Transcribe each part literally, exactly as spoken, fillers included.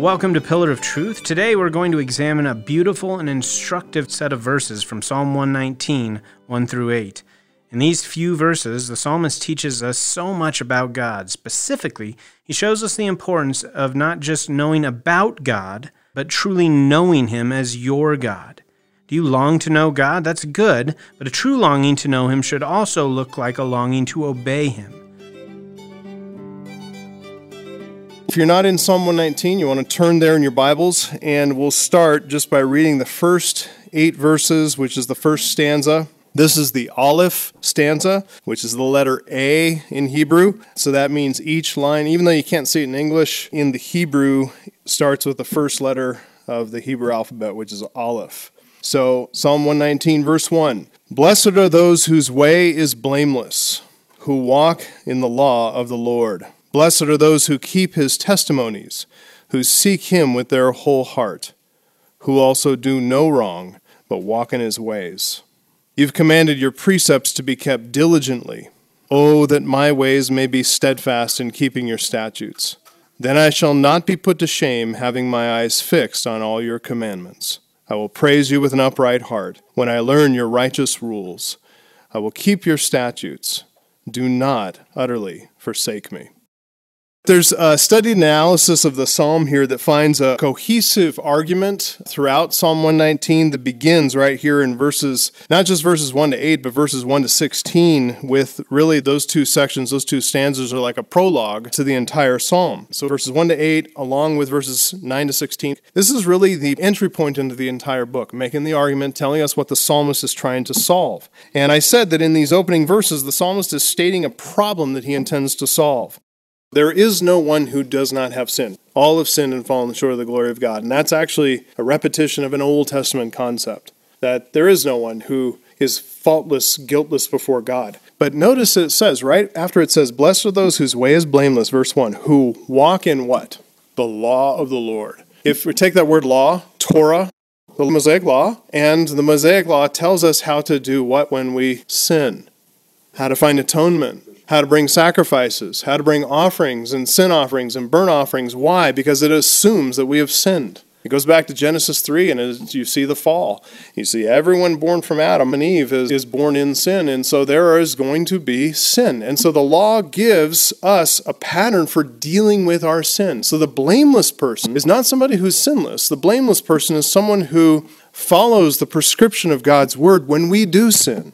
Welcome to Pillar of Truth. Today we're going to examine a beautiful and instructive set of verses from Psalm one nineteen, one through eight. In these few verses, the psalmist teaches us so much about God. Specifically, he shows us the importance of not just knowing about God, but truly knowing Him as your God. Do you long to know God? That's good, but a true longing to know Him should also look like a longing to obey Him. If you're not in Psalm one nineteen, you want to turn there in your Bibles, and we'll start just by reading the first eight verses, which is the first stanza. This is the Aleph stanza, which is the letter A in Hebrew. So that means each line, even though you can't see it in English, in the Hebrew starts with the first letter of the Hebrew alphabet, which is Aleph. So Psalm one nineteen, verse one, "Blessed are those whose way is blameless, who walk in the law of the Lord. Blessed are those who keep His testimonies, who seek Him with their whole heart, who also do no wrong, but walk in His ways. You've commanded your precepts to be kept diligently. Oh, that my ways may be steadfast in keeping your statutes. Then I shall not be put to shame, having my eyes fixed on all your commandments. I will praise you with an upright heart when I learn your righteous rules. I will keep your statutes. Do not utterly forsake me." There's a studied analysis of the psalm here that finds a cohesive argument throughout Psalm one nineteen that begins right here in verses, not just verses one to eight, but verses one to sixteen, with really those two sections, those two stanzas are like a prologue to the entire psalm. So verses one to eight, along with verses nine to sixteen, this is really the entry point into the entire book, making the argument, telling us what the psalmist is trying to solve. And I said that in these opening verses, the psalmist is stating a problem that he intends to solve. There is no one who does not have sin. All have sinned and fallen short of the glory of God. And that's actually a repetition of an Old Testament concept, that there is no one who is faultless, guiltless before God. But notice it says, right after it says, "Blessed are those whose way is blameless," verse one, who walk in what? The law of the Lord. If we take that word law, Torah, the Mosaic law, and the Mosaic law tells us how to do what when we sin, how to find atonement, how to bring sacrifices, how to bring offerings and sin offerings and burnt offerings. Why? Because it assumes that we have sinned. It goes back to Genesis three, and as you see the fall. You see everyone born from Adam and Eve is, is born in sin, and so there is going to be sin. And so the law gives us a pattern for dealing with our sin. So the blameless person is not somebody who's sinless. The blameless person is someone who follows the prescription of God's word when we do sin.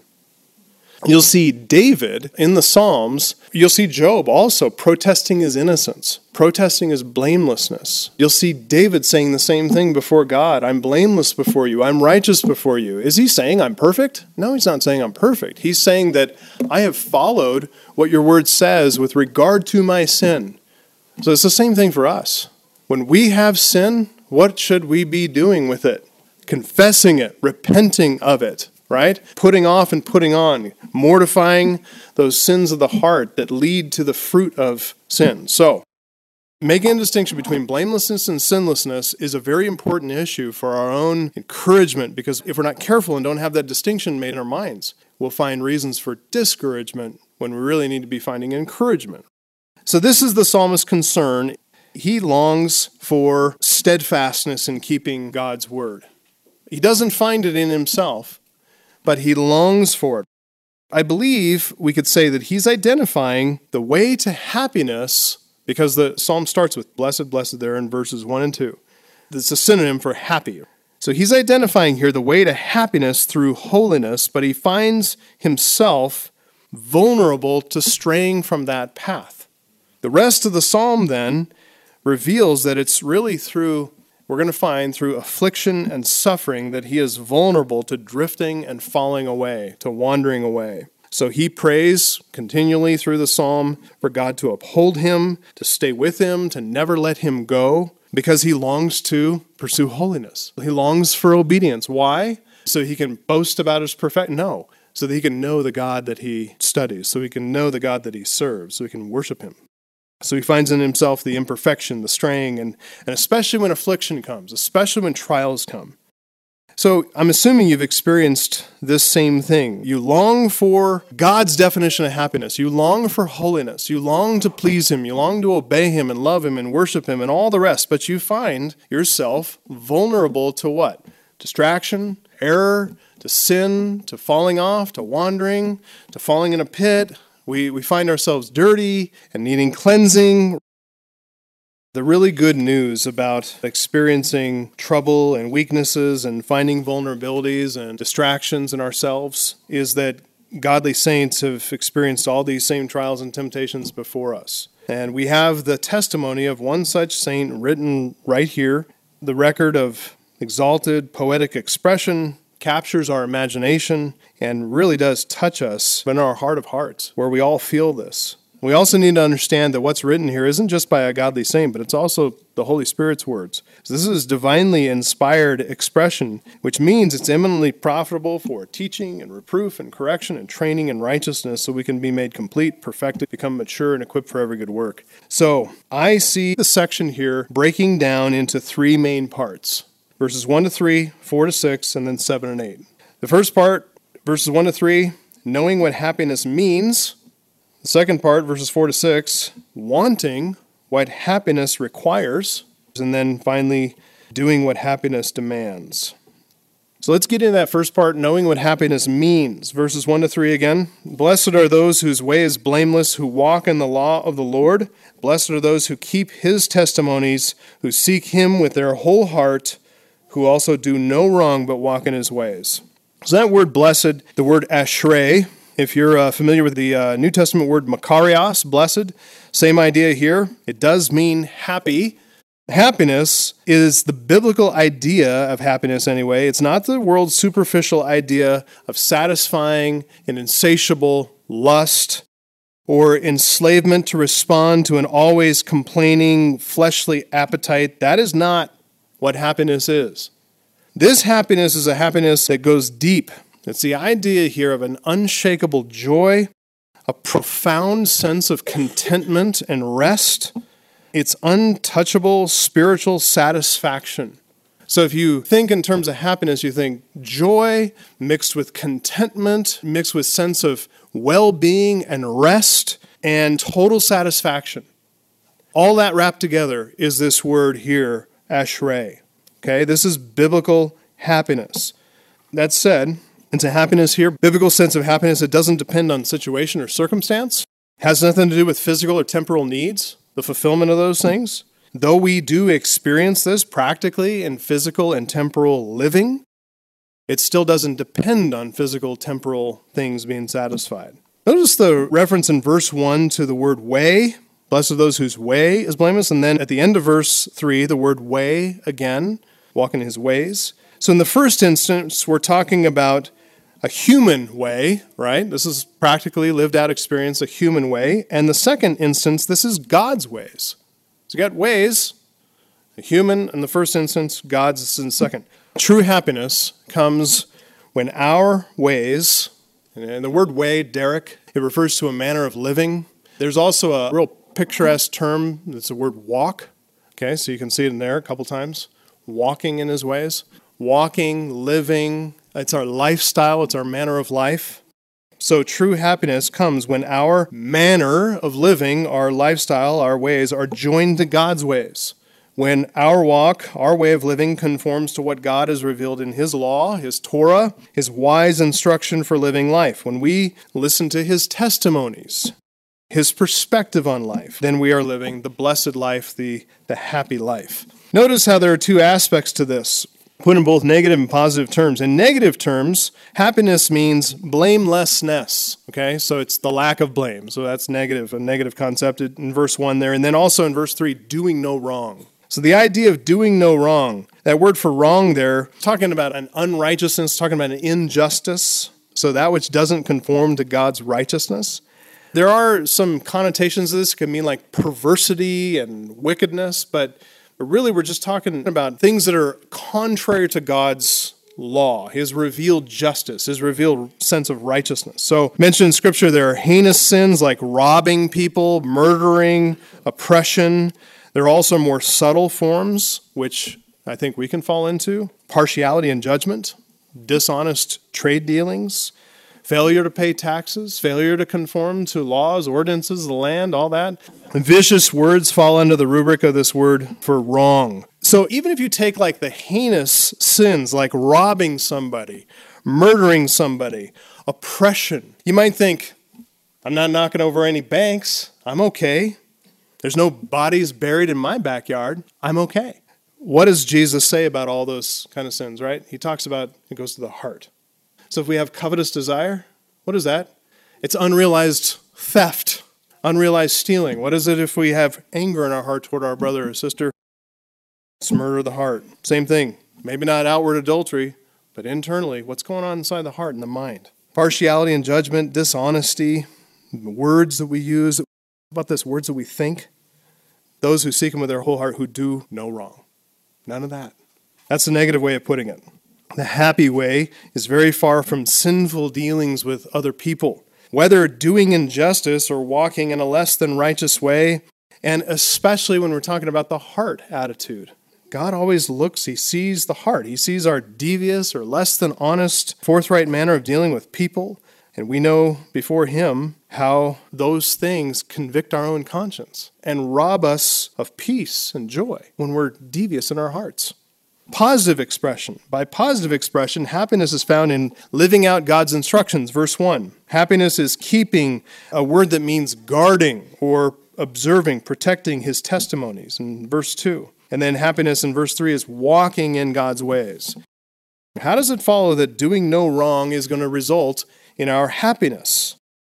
You'll see David in the Psalms. You'll see Job also protesting his innocence, protesting his blamelessness. You'll see David saying the same thing before God. I'm blameless before you. I'm righteous before you. Is he saying I'm perfect? No, he's not saying I'm perfect. He's saying that I have followed what your word says with regard to my sin. So it's the same thing for us. When we have sin, what should we be doing with it? Confessing it, repenting of it. Right? Putting off and putting on, mortifying those sins of the heart that lead to the fruit of sin. So, making a distinction between blamelessness and sinlessness is a very important issue for our own encouragement, because if we're not careful and don't have that distinction made in our minds, we'll find reasons for discouragement when we really need to be finding encouragement. So this is the psalmist's concern. He longs for steadfastness in keeping God's word. He doesn't find it in himself, but he longs for it. I believe we could say that he's identifying the way to happiness, because the psalm starts with blessed, blessed there in verses one and two. It's a synonym for happy. So he's identifying here the way to happiness through holiness, but he finds himself vulnerable to straying from that path. The rest of the psalm then reveals that it's really through We're going to find through affliction and suffering that he is vulnerable to drifting and falling away, to wandering away. So he prays continually through the psalm for God to uphold him, to stay with him, to never let him go, because he longs to pursue holiness. He longs for obedience. Why? So he can boast about his perfection? No. So that he can know the God that he studies, so he can know the God that he serves, so he can worship him. So he finds in himself the imperfection, the straying, and, and especially when affliction comes, especially when trials come. So I'm assuming you've experienced this same thing. You long for God's definition of happiness. You long for holiness. You long to please Him. You long to obey Him and love Him and worship Him and all the rest. But you find yourself vulnerable to what? Distraction, error, to sin, to falling off, to wandering, to falling in a pit. We, we find ourselves dirty and needing cleansing. The really good news about experiencing trouble and weaknesses and finding vulnerabilities and distractions in ourselves is that godly saints have experienced all these same trials and temptations before us. And we have the testimony of one such saint written right here. The record of exalted poetic expression captures our imagination and really does touch us in our heart of hearts, where we all feel this. We also need to understand that what's written here isn't just by a godly saint, but it's also the Holy Spirit's words. So this is divinely inspired expression, which means it's eminently profitable for teaching and reproof and correction and training in righteousness, so we can be made complete, perfected, become mature, and equipped for every good work. So I see the section here breaking down into three main parts. Verses one to three, four to six, and then seven and eight. The first part, verses one to three, knowing what happiness means. The second part, verses four to six, wanting what happiness requires. And then finally, doing what happiness demands. So let's get into that first part, knowing what happiness means. Verses one to three again. Blessed are those whose way is blameless, who walk in the law of the Lord. Blessed are those who keep His testimonies, who seek Him with their whole heart, who also do no wrong but walk in His ways. So that word blessed, the word ashrei, if you're uh, familiar with the uh, New Testament word makarios, blessed, same idea here. It does mean happy. Happiness is the biblical idea of happiness anyway. It's not the world's superficial idea of satisfying an insatiable lust or enslavement to respond to an always complaining fleshly appetite. That is not what happiness is. This happiness is a happiness that goes deep. It's the idea here of an unshakable joy, a profound sense of contentment and rest. It's untouchable spiritual satisfaction. So if you think in terms of happiness, you think joy mixed with contentment, mixed with sense of well-being and rest and total satisfaction. All that wrapped together is this word here, ashrei. Okay, this is biblical happiness. That said, it's a happiness here, biblical sense of happiness that doesn't depend on situation or circumstance, has nothing to do with physical or temporal needs, the fulfillment of those things. Though we do experience this practically in physical and temporal living, it still doesn't depend on physical, temporal things being satisfied. Notice the reference in verse one to the word way. Blessed are those whose way is blameless. And then at the end of verse three, the word way again, walk in His ways. So in the first instance, we're talking about a human way, right? This is practically lived out experience, a human way. And the second instance, this is God's ways. So you got ways, a human in the first instance, God's is in the second. True happiness comes when our ways, and the word way, Derek, it refers to a manner of living. There's also a real picturesque term, it's the word walk. Okay, so you can see it in there a couple times. Walking in His ways. Walking, living, it's our lifestyle, it's our manner of life. So true happiness comes when our manner of living, our lifestyle, our ways are joined to God's ways. When our walk, our way of living conforms to what God has revealed in His law, His Torah, His wise instruction for living life. When we listen to His testimonies, His perspective on life, then we are living the blessed life, the, the happy life. Notice how there are two aspects to this, put in both negative and positive terms. In negative terms, happiness means blamelessness, okay? So it's the lack of blame. So that's negative, a negative concept in verse one there. And then also in verse three, doing no wrong. So the idea of doing no wrong, that word for wrong there, talking about an unrighteousness, talking about an injustice, so that which doesn't conform to God's righteousness. There are some connotations of this. It can mean like perversity and wickedness, but But really, we're just talking about things that are contrary to God's law, His revealed justice, His revealed sense of righteousness. So, mentioned in Scripture, there are heinous sins like robbing people, murdering, oppression. There are also more subtle forms, which I think we can fall into. Partiality in judgment, dishonest trade dealings, failure to pay taxes, failure to conform to laws, ordinances of the land, all that. Vicious words fall under the rubric of this word for wrong. So even if you take like the heinous sins, like robbing somebody, murdering somebody, oppression, you might think, I'm not knocking over any banks. I'm okay. There's no bodies buried in my backyard. I'm okay. What does Jesus say about all those kind of sins, right? He talks about, it goes to the heart. So if we have covetous desire, what is that? It's unrealized theft, unrealized stealing. What is it if we have anger in our heart toward our brother or sister? It's murder of the heart. Same thing. Maybe not outward adultery, but internally, what's going on inside the heart and the mind? Partiality and judgment, dishonesty, words that we use. How about this? Words that we think. Those who seek him with their whole heart who do no wrong. None of that. That's the negative way of putting it. The happy way is very far from sinful dealings with other people, whether doing injustice or walking in a less than righteous way, and especially when we're talking about the heart attitude. God always looks, he sees the heart. He sees our devious or less than honest, forthright manner of dealing with people, and we know before him how those things convict our own conscience and rob us of peace and joy when we're devious in our hearts. Positive expression. By positive expression, happiness is found in living out God's instructions. Verse one. Happiness is keeping, a word that means guarding or observing, protecting his testimonies in verse two. And then happiness in verse three is walking in God's ways. How does it follow that doing no wrong is going to result in our happiness?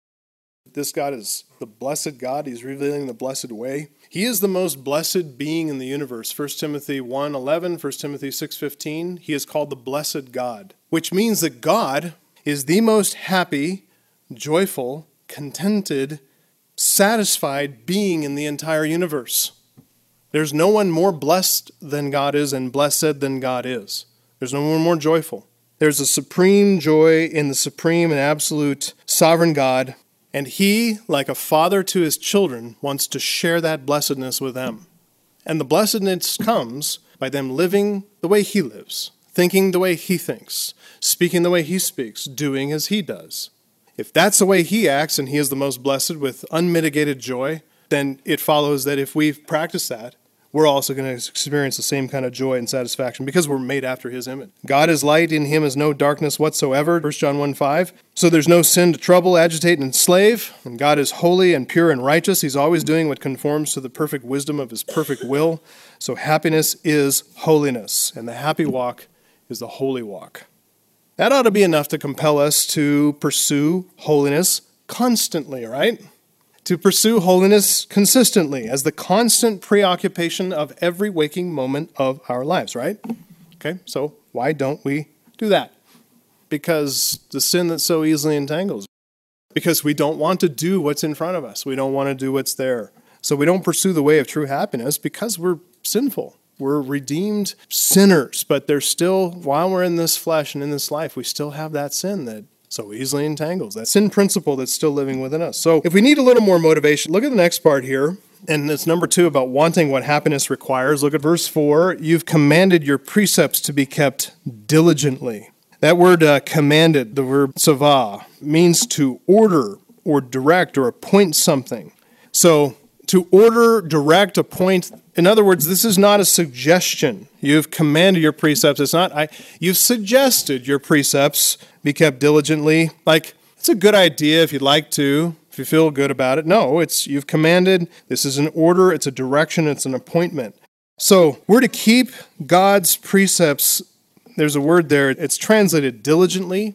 This God is the blessed God. He's revealing the blessed way. He is the most blessed being in the universe. First Timothy one eleven, First Timothy six fifteen. He is called the blessed God, which means that God is the most happy, joyful, contented, satisfied being in the entire universe. There's no one more blessed than God is and blessed than God is. There's no one more joyful. There's a supreme joy in the supreme and absolute sovereign God. And he, like a father to his children, wants to share that blessedness with them. And the blessedness comes by them living the way he lives, thinking the way he thinks, speaking the way he speaks, doing as he does. If that's the way he acts and he is the most blessed with unmitigated joy, then it follows that if we practice that, we're also going to experience the same kind of joy and satisfaction because we're made after his image. God is light, in him is no darkness whatsoever, First John one five. So there's no sin to trouble, agitate, and enslave. And God is holy and pure and righteous. He's always doing what conforms to the perfect wisdom of his perfect will. So happiness is holiness, and the happy walk is the holy walk. That ought to be enough to compel us to pursue holiness constantly, right? To pursue holiness consistently as the constant preoccupation of every waking moment of our lives, right? Okay, so why don't we do that? Because the sin that so easily entangles. Because we don't want to do what's in front of us. We don't want to do what's there. So we don't pursue the way of true happiness because we're sinful. We're redeemed sinners, but there's still, while we're in this flesh and in this life, we still have that sin that so easily entangles, that sin principle that's still living within us. So if we need a little more motivation, look at the next part here. And it's number two about wanting what happiness requires. Look at verse four. You've commanded your precepts to be kept diligently. That word uh, commanded, the verb savah, means to order or direct or appoint something. So to order, direct, appoint, in other words, this is not a suggestion. You've commanded your precepts. It's not, I, you've suggested your precepts be kept diligently. Like, it's a good idea if you'd like to, if you feel good about it. No, it's you've commanded. This is an order. It's a direction. It's an appointment. So we're to keep God's precepts. There's a word there. It's translated diligently.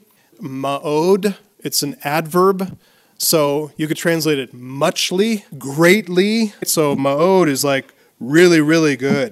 Ma'od. It's an adverb. So you could translate it muchly, greatly. So ma'od is like really, really good.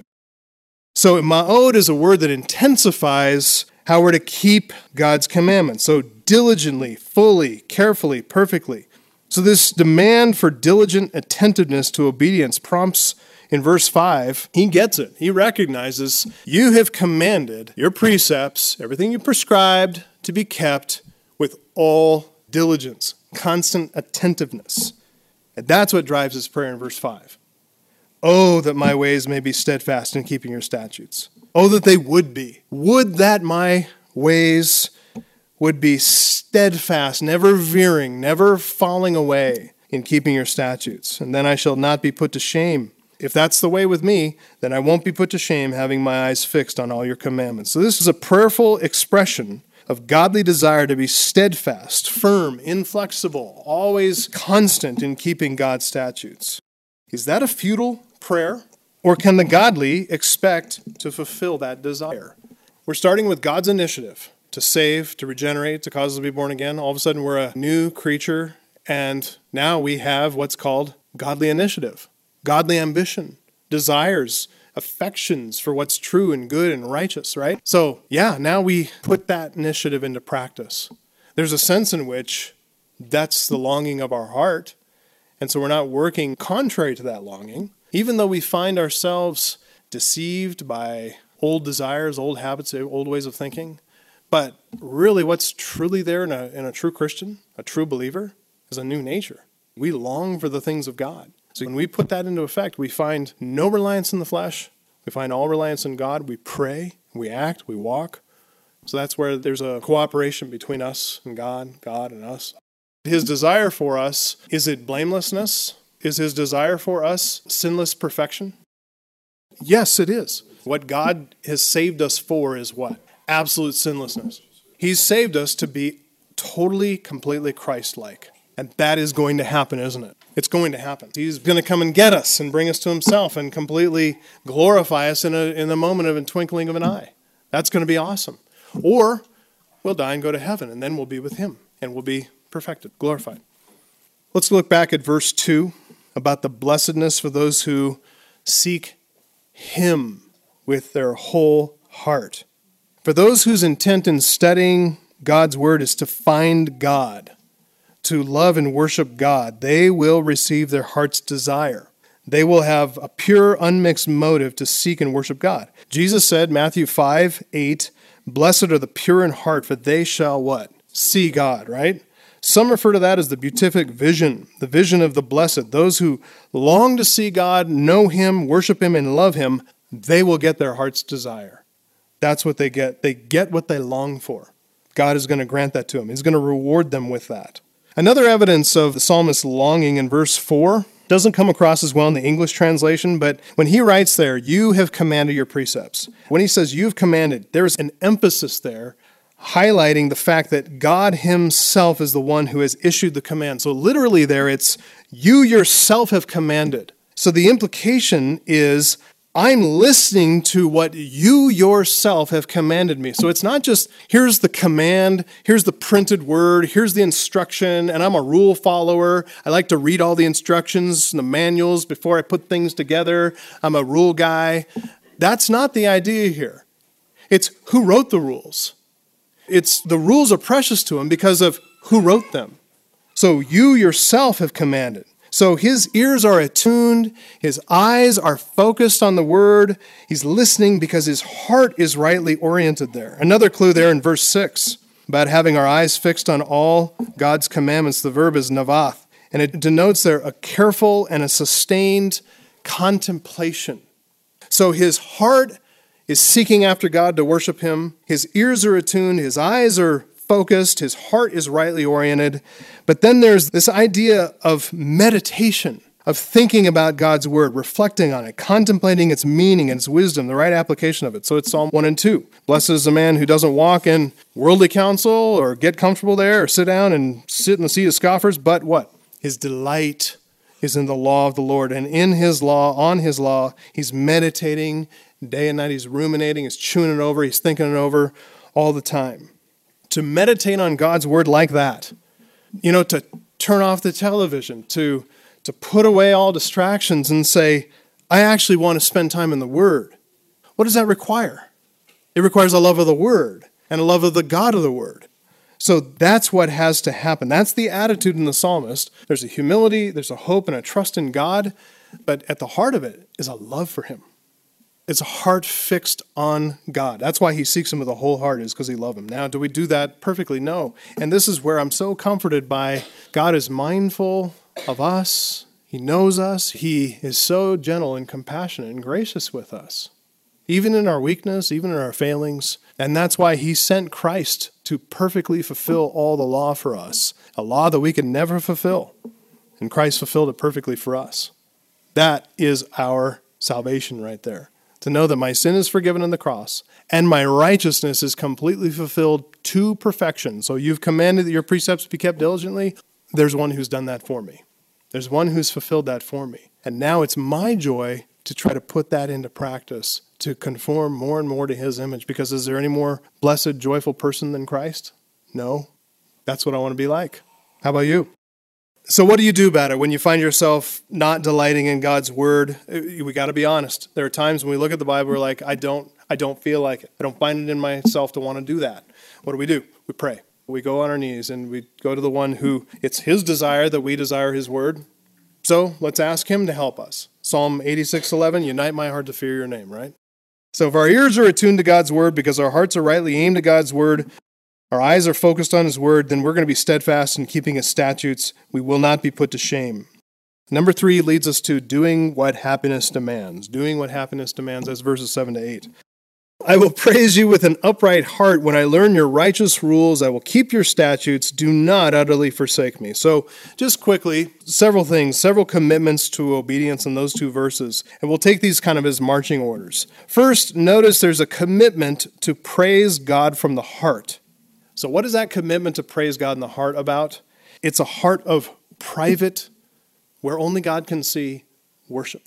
So ma'od is a word that intensifies how we're to keep God's commandments. So diligently, fully, carefully, perfectly. So this demand for diligent attentiveness to obedience prompts in verse five, he gets it. He recognizes you have commanded your precepts, everything you prescribed, to be kept with all diligence, constant attentiveness. And that's what drives his prayer in verse five. Oh, that my ways may be steadfast in keeping your statutes. Oh, that they would be. Would that my ways would be steadfast, never veering, never falling away in keeping your statutes. And then I shall not be put to shame. If that's the way with me, then I won't be put to shame, having my eyes fixed on all your commandments. So this is a prayerful expression of godly desire to be steadfast, firm, inflexible, always constant in keeping God's statutes. Is that a futile prayer? Or can the godly expect to fulfill that desire? We're starting with God's initiative to save, to regenerate, to cause us to be born again. All of a sudden, we're a new creature, and now we have what's called godly initiative, godly ambition, desires, affections for what's true and good and righteous, right? So, yeah, now we put that initiative into practice. There's a sense in which that's the longing of our heart, and so we're not working contrary to that longing. Even though we find ourselves deceived by old desires, old habits, old ways of thinking, but really what's truly there in a, in a true Christian, a true believer, is a new nature. We long for the things of God. So when we put that into effect, we find no reliance in the flesh. We find all reliance in God. We pray, we act, we walk. So that's where there's a cooperation between us and God, God and us. His desire for us, is it blamelessness? Is his desire for us sinless perfection? Yes, it is. What God has saved us for is what? Absolute sinlessness. He's saved us to be totally, completely Christ-like. And that is going to happen, isn't it? It's going to happen. He's going to come and get us and bring us to himself and completely glorify us in a in the moment of a twinkling of an eye. That's going to be awesome. Or we'll die and go to heaven, and then we'll be with him, and we'll be perfected, glorified. Let's look back at verse two about the blessedness for those who seek him with their whole heart. For those whose intent in studying God's word is to find God, to love and worship God, they will receive their heart's desire. They will have a pure, unmixed motive to seek and worship God. Jesus said, Matthew five, eight, blessed are the pure in heart, for they shall what? See God, right? Some refer to that as the beatific vision, the vision of the blessed. Those who long to see God, know him, worship him, and love him, they will get their heart's desire. That's what they get. They get what they long for. God is going to grant that to them. He's going to reward them with that. Another evidence of the psalmist's longing in verse four doesn't come across as well in the English translation, but when he writes there, you have commanded your precepts. When he says you've commanded, there's an emphasis there highlighting the fact that God himself is the one who has issued the command. So literally there it's, you yourself have commanded. So the implication is, I'm listening to what you yourself have commanded me. So it's not just, here's the command, here's the printed word, here's the instruction, and I'm a rule follower. I like to read all the instructions and the manuals before I put things together. I'm a rule guy. That's not the idea here. It's who wrote the rules. It's the rules are precious to him because of who wrote them. So you yourself have commanded. So his ears are attuned, his eyes are focused on the word. He's listening because his heart is rightly oriented there. Another clue there in verse six about having our eyes fixed on all God's commandments. The verb is navath, and it denotes there a careful and a sustained contemplation. So his heart is seeking after God to worship him. His ears are attuned, his eyes are focused, his heart is rightly oriented. But then there's this idea of meditation, of thinking about God's word, reflecting on it, contemplating its meaning and its wisdom, the right application of it. So it's Psalm one and two. Blessed is the man who doesn't walk in worldly counsel or get comfortable there or sit down and sit in the seat of scoffers, but what? His delight is in the law of the Lord. And in his law, on his law, he's meditating day and night. He's ruminating, he's chewing it over, he's thinking it over all the time. To meditate on God's word like that, you know, to turn off the television, to, to put away all distractions and say, I actually want to spend time in the word. What does that require? It requires a love of the word and a love of the God of the word. So that's what has to happen. That's the attitude in the psalmist. There's a humility, there's a hope and a trust in God, but at the heart of it is a love for him. It's a heart fixed on God. That's why he seeks him with a whole heart, is because he loves him. Now, do we do that perfectly? No. And this is where I'm so comforted by God is mindful of us. He knows us. He is so gentle and compassionate and gracious with us. even in our weakness, even in our failings. And that's why he sent Christ to perfectly fulfill all the law for us, a law that we could never fulfill. And Christ fulfilled it perfectly for us. That is our salvation right there. To know that my sin is forgiven on the cross and my righteousness is completely fulfilled to perfection. So you've commanded that your precepts be kept diligently. There's one who's done that for me. There's one who's fulfilled that for me. And now it's my joy to try to put that into practice, to conform more and more to his image. Because is there any more blessed, joyful person than Christ? No. That's what I want to be like. How about you? So what do you do about it when you find yourself not delighting in God's word? We got to be honest. There are times when we look at the Bible, we're like, I don't, I don't feel like it. I don't find it in myself to want to do that. What do we do? We pray. We go on our knees and we go to the one who it's his desire that we desire his word. So let's ask him to help us. Psalm eighty-six eleven, unite my heart to fear your name, right? So if our ears are attuned to God's word because our hearts are rightly aimed at God's word, our eyes are focused on his word, then we're going to be steadfast in keeping his statutes. We will not be put to shame. Number three leads us to doing what happiness demands. Doing what happiness demands, that's verses seven to eight. I will praise you with an upright heart. When I learn your righteous rules, I will keep your statutes. Do not utterly forsake me. So just quickly, several things, several commitments to obedience in those two verses. And we'll take these kind of as marching orders. First, notice there's a commitment to praise God from the heart. So what is that commitment to praise God in the heart about? It's a heart of private, where only God can see, worship.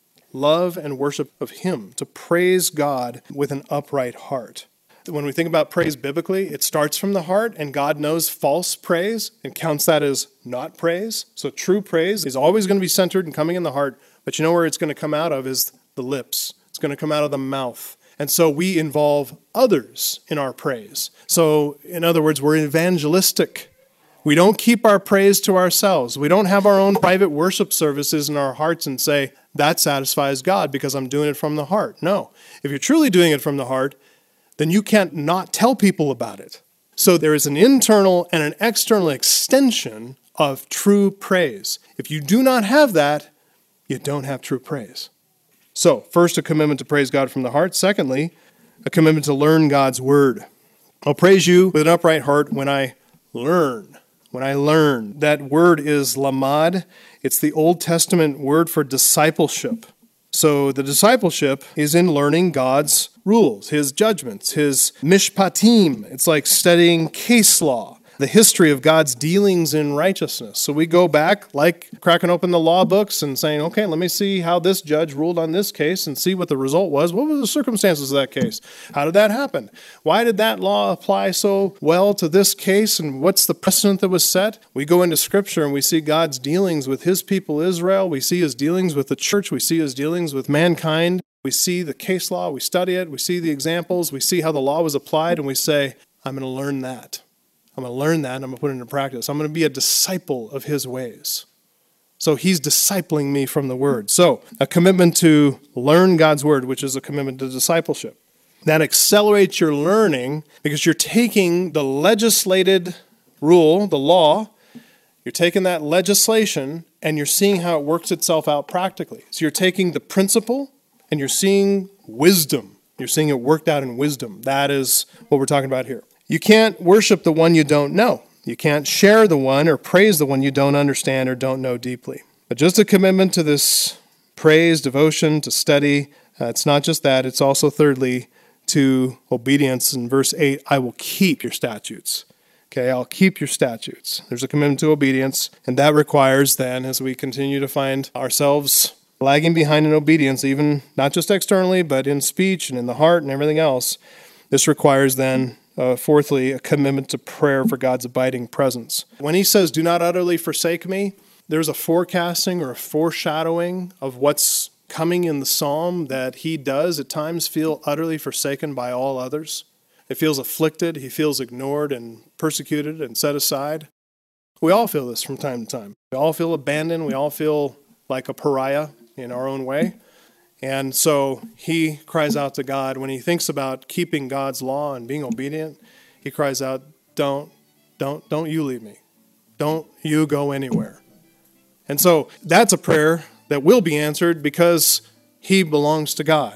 Love and worship of him, to praise God with an upright heart. When we think about praise biblically, it starts from the heart, and God knows false praise and counts that as not praise. So true praise is always going to be centered and coming in the heart, but you know where it's going to come out of is the lips. It's going to come out of the mouth. And so we involve others in our praise. So in other words, we're evangelistic. We don't keep our praise to ourselves. We don't have our own private worship services in our hearts and say, that satisfies God because I'm doing it from the heart. No. If you're truly doing it from the heart, then you can't not tell people about it. So there is an internal and an external extension of true praise. If you do not have that, you don't have true praise. So, first, a commitment to praise God from the heart. Secondly, a commitment to learn God's word. I'll praise you with an upright heart when I learn. When I learn. That word is lamad. It's the Old Testament word for discipleship. So the discipleship is in learning God's rules, his judgments, his mishpatim. It's like studying case law, the history of God's dealings in righteousness. So we go back, like cracking open the law books and saying, okay, let me see how this judge ruled on this case and see what the result was. What were the circumstances of that case? How did that happen? Why did that law apply so well to this case? And what's the precedent that was set? We go into Scripture and we see God's dealings with his people Israel. We see his dealings with the church. We see his dealings with mankind. We see the case law. We study it. We see the examples. We see how the law was applied. And we say, I'm going to learn that. I'm going to learn that and I'm going to put it into practice. I'm going to be a disciple of his ways. So he's discipling me from the word. So a commitment to learn God's word, which is a commitment to discipleship. That accelerates your learning because you're taking the legislated rule, the law, you're taking that legislation and you're seeing how it works itself out practically. So you're taking the principle and you're seeing wisdom. You're seeing it worked out in wisdom. That is what we're talking about here. You can't worship the one you don't know. You can't share the one or praise the one you don't understand or don't know deeply. But just a commitment to this praise, devotion, to study. Uh, it's not just that. It's also, thirdly, to obedience. In verse eight, I will keep your statutes. Okay, I'll keep your statutes. There's a commitment to obedience. And that requires then, as we continue to find ourselves lagging behind in obedience, even not just externally, but in speech and in the heart and everything else, this requires then Uh, fourthly, a commitment to prayer for God's abiding presence. When he says, do not utterly forsake me, there's a forecasting or a foreshadowing of what's coming in the psalm that he does at times feel utterly forsaken by all others. He feels afflicted, he feels ignored and persecuted and set aside. We all feel this from time to time. We all feel abandoned, we all feel like a pariah in our own way. And so he cries out to God when he thinks about keeping God's law and being obedient. He cries out, don't, don't, don't you leave me. Don't you go anywhere. And so that's a prayer that will be answered because he belongs to God.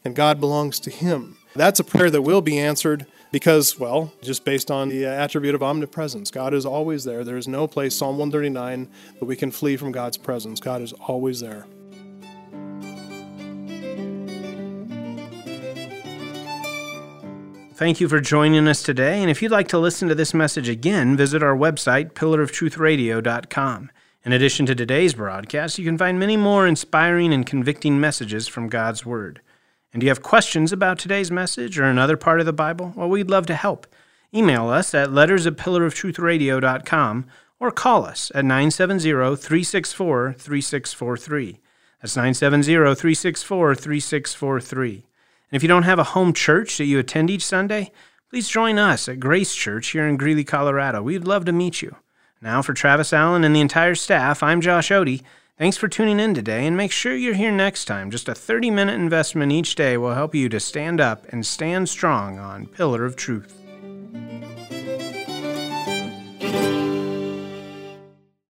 and God belongs to him. That's a prayer that will be answered because, well, just based on the attribute of omnipresence. God is always there. There is no place, Psalm one thirty-nine, that we can flee from God's presence. God is always there. Thank you for joining us today, and if you'd like to listen to this message again, visit our website, pillar of truth radio dot com. In addition to today's broadcast, you can find many more inspiring and convicting messages from God's Word. And do you have questions about today's message or another part of the Bible? Well, we'd love to help. Email us at letters at pillar of truth radio dot com or call us at nine seven zero, three six four, three six four three. That's nine seven zero, three six four, three six four three. And if you don't have a home church that you attend each Sunday, please join us at Grace Church here in Greeley, Colorado. We'd love to meet you. Now, for Travis Allen and the entire staff, I'm Josh Odie. Thanks for tuning in today, and make sure you're here next time. Just a thirty-minute investment each day will help you to stand up and stand strong on Pillar of Truth.